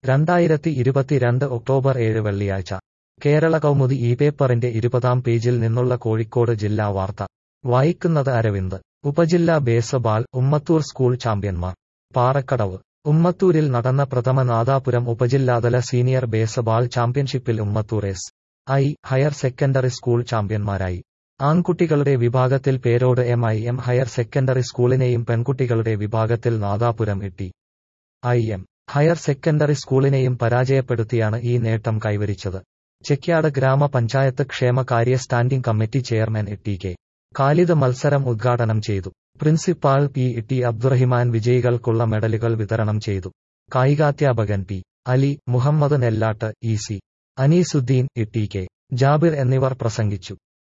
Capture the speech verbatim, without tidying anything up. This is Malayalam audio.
രണ്ടായിരത്തി ഇരുപത്തിരണ്ട് ഒക്ടോബർ ഏഴ് വെള്ളിയാഴ്ച കേരള കൗമുദി ഈ പേപ്പറിന്റെ ഇരുപതാം പേജിൽ നിന്നുള്ള കോഴിക്കോട് ജില്ലാ വാർത്ത വായിക്കുന്നത് അരവിന്ദ്. ഉപജില്ലാ ബേസ്ബാൾ ഉമ്മത്തൂർ സ്കൂൾ ചാമ്പ്യന്മാർ. പാറക്കടവ്. ഉമ്മത്തൂരിൽ നടന്ന പ്രഥമ നാദാപുരം ഉപജില്ലാതല സീനിയർ ബേസ്ബാൾ ചാമ്പ്യൻഷിപ്പിൽ Ummathur S I higher secondary school ചാമ്പ്യന്മാരായി. ആൺകുട്ടികളുടെ വിഭാഗത്തിൽ Perode M I M higher secondary സ്കൂളിനെയും പെൺകുട്ടികളുടെ വിഭാഗത്തിൽ Nadapuram T I M higher secondary സ്കൂളിനെയും പരാജയപ്പെടുത്തിയാണ് ഈ നേട്ടം കൈവരിച്ചത്. ചെക്യാട് ഗ്രാമപഞ്ചായത്ത് ക്ഷേമകാര്യ standing committee chairman T K Khalid മത്സരം ഉദ്ഘാടനം ചെയ്തു. പ്രിൻസിപ്പാൾ പി ടി അബ്ദുറഹിമാൻ വിജയികൾക്കുള്ള മെഡലുകൾ വിതരണം ചെയ്തു. കായികാധ്യാപകൻ P Ali, Muhammad നെല്ലാട്ട്, E C Aneesuddin, T K Jabir എന്നിവർ പ്രസംഗിച്ചു.